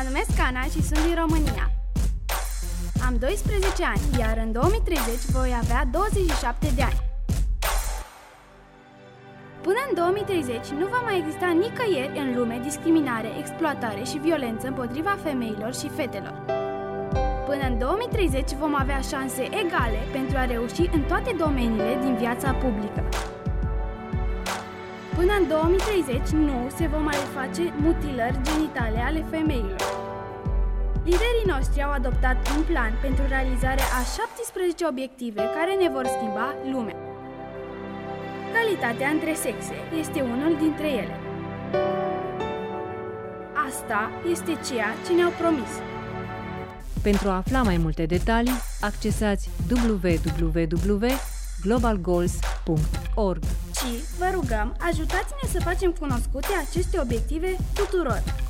Mă numesc Ana și sunt din România. Am 12 ani, iar în 2030 voi avea 27 de ani. Până în 2030 nu va mai exista nicăieri în lume discriminare, exploatare și violență împotriva femeilor și fetelor. Până în 2030 vom avea șanse egale pentru a reuși în toate domeniile din viața publică. Până în 2030 nu se vor mai face mutilări genitale ale femeilor. Liderii noștri au adoptat un plan pentru realizarea a 17 obiective care ne vor schimba lumea. Egalitatea între sexe este unul dintre ele. Asta este ceea ce ne-au promis. Pentru a afla mai multe detalii, accesați www.globalgoals.org. Și, vă rugăm, ajutați-ne să facem cunoscute aceste obiective tuturor.